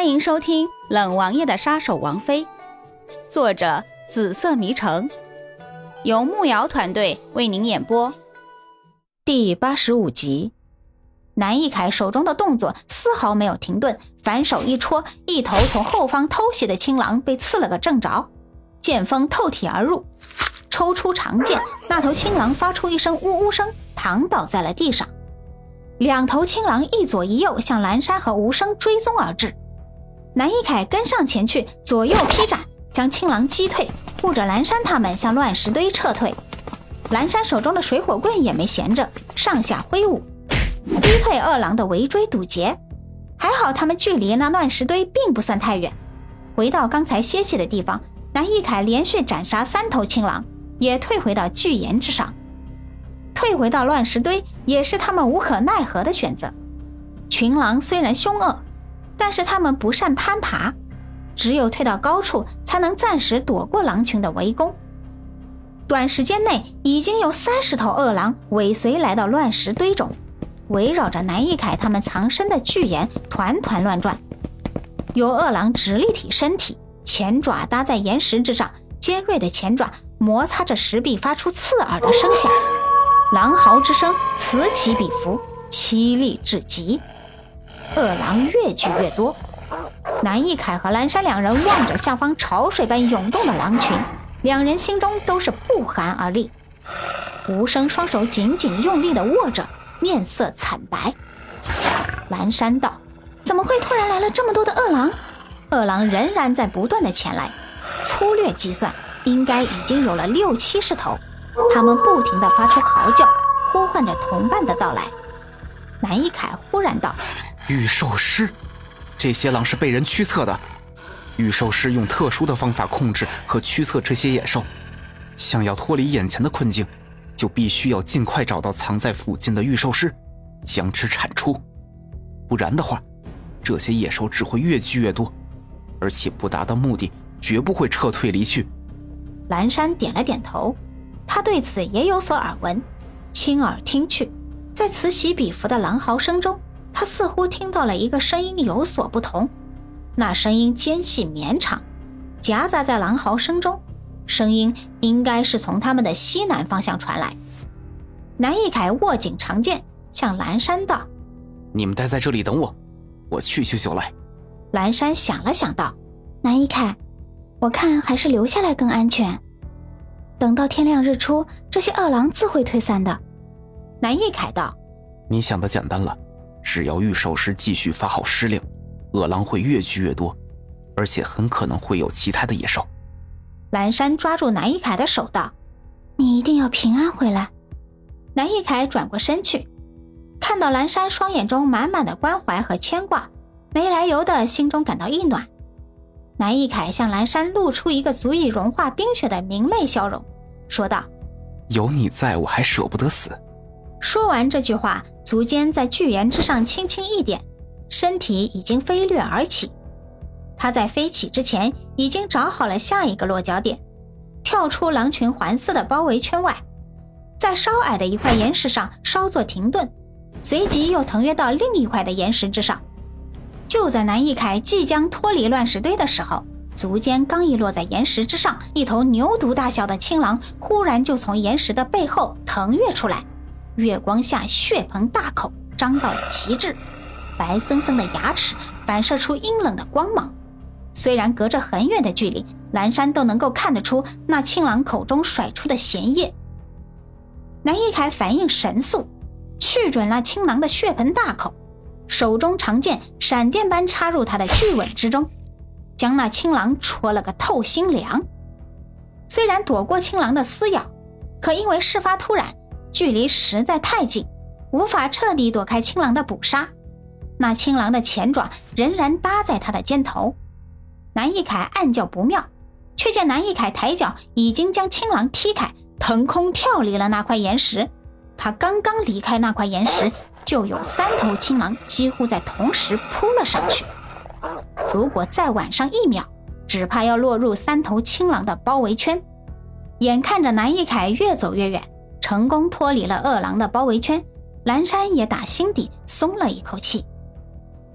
欢迎收听冷王爷的杀手王妃，作者紫色迷城，由木瑶团队为您演播。第85集。南一凯手中的动作丝毫没有停顿，反手一戳，一头从后方偷袭的青狼被刺了个正着，剑锋透体而入，抽出长剑，那头青狼发出一声呜呜声，躺倒在了地上。两头青狼一左一右向蓝山和无声追踪而至，南一凯跟上前去，左右劈斩，将青狼击退，护着蓝山他们向乱石堆撤退。蓝山手中的水火棍也没闲着，上下挥舞，逼退二狼的围追堵截。还好他们距离那乱石堆并不算太远。回到刚才歇息的地方，南一凯连续斩杀3头青狼，也退回到巨岩之上。退回到乱石堆也是他们无可奈何的选择。群狼虽然凶恶，但是他们不善攀爬，只有退到高处才能暂时躲过狼群的围攻。短时间内已经有30头恶狼尾随来到乱石堆中，围绕着南一凯他们藏身的巨岩团团乱转。有恶狼直立体身体，前爪搭在岩石之上，尖锐的前爪摩擦着石壁发出刺耳的声响，狼嚎之声此起彼伏，凄厉至极。恶狼越聚越多，南一凯和蓝山两人望着下方潮水般涌动的狼群，两人心中都是不寒而栗。无声双手紧紧用力地握着，面色惨白。蓝山道：怎么会突然来了这么多的恶狼？恶狼仍然在不断地前来，粗略计算应该已经有了60-70头，他们不停地发出嚎叫，呼唤着同伴的到来。南一凯忽然道： 御兽师，这些狼是被人驱策的。御兽师用特殊的方法控制和驱策这些野兽，想要脱离眼前的困境，就必须要尽快找到藏在附近的御兽师，将之铲除。不然的话，这些野兽只会越聚越多，而且不达到目的绝不会撤退离去。 蓝山点了点头，他对此也有所耳闻，亲耳听去，在此起彼伏的狼嚎声中，他似乎听到了一个声音有所不同。那声音尖细绵长，夹杂在狼嚎声中，声音应该是从他们的西南方向传来。南一凯握紧长剑，向蓝山道： 你们待在这里等我，我去就来。 蓝山想了想道：南一凯，我看还是留下来更安全，等到天亮日出，这些恶狼自会退散的。南一凯道： 你想的简单了，只要御兽师继续发号施令，恶狼会越聚越多，而且很可能会有其他的野兽。 蓝山抓住南一凯的手道：你一定要平安回来。南一凯转过身去，看到蓝山双眼中满满的关怀和牵挂，没来由的心中感到一暖。南一凯向蓝山露出一个足以融化冰雪的明媚笑容，说道： 有你在，我还舍不得死。 说完这句话，足尖在巨岩之上轻轻一点，身体已经飞掠而起。他在飞起之前已经找好了下一个落脚点，跳出狼群环伺的包围圈外，在稍矮的一块岩石上稍作停顿，随即又腾跃到另一块的岩石之上。就在南一凯即将脱离乱石堆的时候，足尖刚一落在岩石之上，一头牛犊大小的青狼忽然就从岩石的背后腾跃出来，月光下血盆大口张到了极致，白森森的牙齿反射出阴冷的光芒。虽然隔着很远的距离，蓝山都能够看得出那青狼口中甩出的咸液。南一凯反应神速，去准那青狼的血盆大口，手中长剑闪电般插入他的巨吻之中，将那青狼戳了个透心凉。虽然躲过青狼的撕咬，可因为事发突然，距离实在太近，无法彻底躲开青狼的捕杀。那青狼的前爪仍然搭在他的肩头。南一凯暗叫不妙，却见南一凯抬脚已经将青狼踢开，腾空跳离了那块岩石。他刚刚离开那块岩石，就有3头青狼几乎在同时扑了上去。如果再晚上1秒，只怕要落入3头青狼的包围圈。眼看着南一凯越走越远，成功脱离了恶狼的包围圈，蓝山也打心底松了一口气。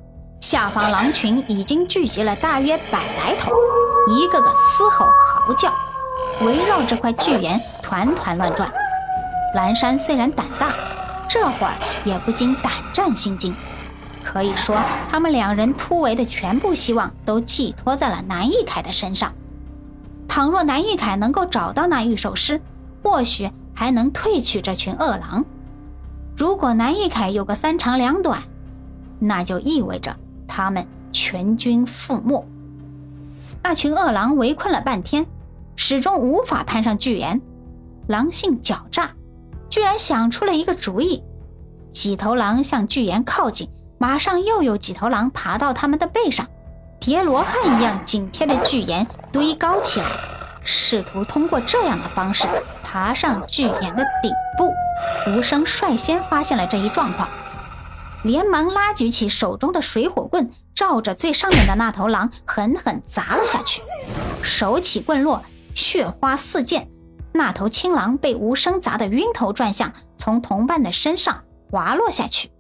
下方狼群已经聚集了大约100来头，一个个嘶吼嚎叫，围绕这块巨岩团团乱转。蓝山虽然胆大，这会儿也不禁胆战心惊。可以说他们2人突围的全部希望都寄托在了南一凯的身上。倘若南一凯能够找到那御兽师，或许还能退去这群恶狼。如果南一凯有个3长2短，那就意味着他们全军覆没。那群恶狼围困了半天，始终无法攀上巨岩。狼性狡诈，居然想出了一个主意。几头狼向巨岩靠近，马上又有几头狼爬到他们的背上，叠罗汉一样紧贴着巨岩堆高起来，试图通过这样的方式爬上巨岩的顶部。无声率先发现了这一状况，连忙拉举起手中的水火棍，照着最上面的那头狼狠狠砸了下去。手起棍落，血花四溅，那头青狼被无声砸得晕头转向，从同伴的身上滑落下去。